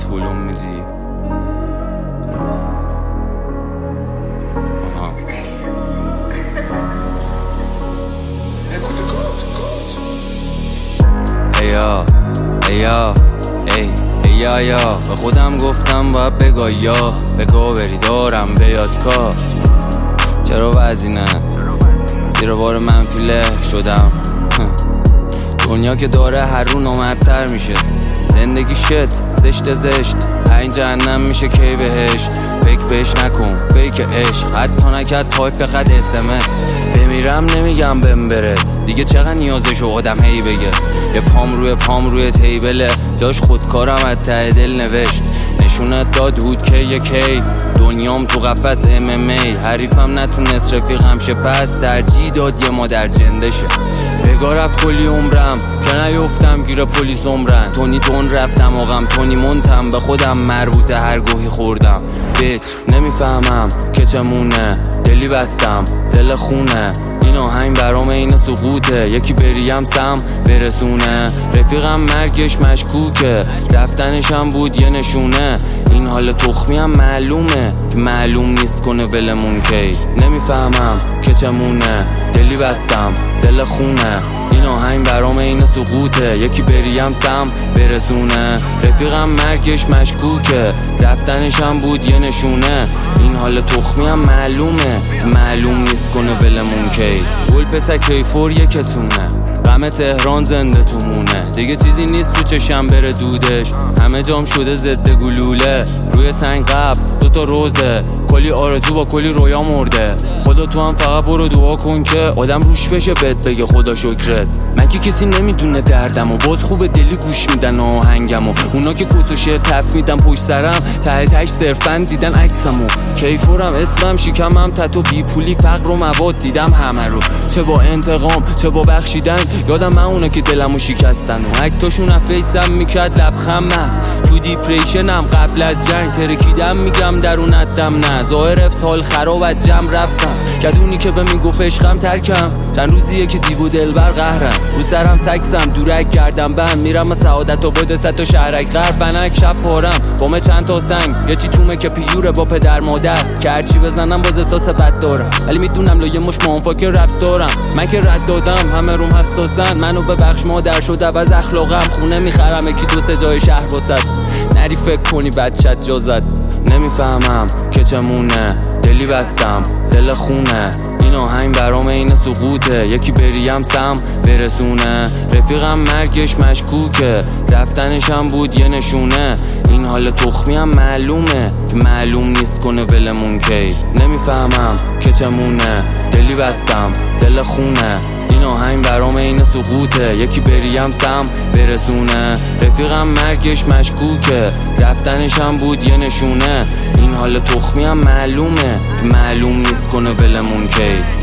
خودت هلوم میدی. ایا به خودم گفتم باید بگو بری دارم بیاد کار. چرا وزینه زیر بار منفیله شدم. دنیا که داره هر رو نامردتر میشه. زندگی زشت 5 جهنم میشه کی بهش. فکر بهش نکن فیک عشق، حتی نکرد تایپ بخد SMS. بمیرم نمیگم بهم برس، دیگه چقدر نیازشو آدم هی بگه. یه پام روی تیبله، جاش خودکارم از ته دل نوشت. نشونت داد هود کی دنیام تو قفس MMA. حریفم نتونست رفیقم شه، پس ترجیح داد یه مادر جنده شه. بگاه رفت کلی عمرم که نیفتم گیر پلیس عمرن. تونی رفتم آقم تونی منتم، به خودم مربوطه هر گوهی خوردم. بیچ نمیفهمم که چمونه، دلی بستم دل خونه. این آهنگ برام این سقوطه، یکی بریم سم برسونه. رفیقم مرگش مشکوکه، رفتنشم بود یه نشونه. این حال تخمی هم معلومه که معلوم نیست کنه ولمون کی. نمیفهمم که چمونه، دلی بستم دل خونه. این آهنگ برام این سقوطه، یکی بریم سم برسونه. رفیقم مرگش مشکوکه، رفتنشم بود یه نشونه. این حال تخمی هم معلوم نیست کنه ولمون کی. گل پسک کیفور یکتونه، غم تهران زنده تو مونه. دیگه چیزی نیست تو چشم بره دودش، همه جام شده ضد گلوله. روی سنگ قبل 2 روزه، کلی آرزو با کلی رویا مرده. خدا تو هم فقط برو دعا کن که آدم روش بشه بهت بگه خدا شکرت. من که کسی نمیدونه دردمو، باز خوبه دلی گوش میدن آهنگمو. اونا که کس و شعر تف میدن پشت سرم، ته صرفا دیدن عکسمو. کیفورم اسمم شکمم تتو بی پولی فقر و مواد دیدم همه رو. چه با انتقام چه با بخشیدن، یادم من اونا که دلمو شکستن. و اکتاشون افیسم میکرد لبخمم، تو دیپریشنم قبل از جنگ ترکیدم. میگم درونت دم نه، ظاهر حال خراب از جمع رفتم. کدونی که به میگفت عشقم ترکم، چند روزیه که دیو دلبر قهرم. رو سرم سکسم دورک گردم بند، میرم سعادت و بده 100 تا شهرک غرب. بنک شب پارم بامه چند تا سنگ، یه چی تومه که پیوره با پدر مادر. که هرچی بزنم باز احساس بد دارم، ولی میدونم لایه مش مانفاک رپس دارم. من که رد دادم همه روم حساسن، منو ببخش مادر شده از اخلاقم. خونه میخرم یکی 2-3 جای شهر واسد، نری فکر کنی بچت جازد. نمیفهمم که چمونه، دلی بستم دل خونه. این آهنگ برام این سقوطه، یکی بریم سم برسونه. رفیقم مرگش مشکوکه، رفتنشم بود یه نشونه. این حال تخمی هم معلوم نیست کنه ولمون کی. نمیفهمم که چمونه، دلی بستم دل خونه. این آهنگ برام این سقوطه، یکی بریم سم برسونه. رفیقم مرگش مشکوکه، رفتنشم بود یه نشونه. این حال تخمی هم معلوم نیست کنه ولمون کی.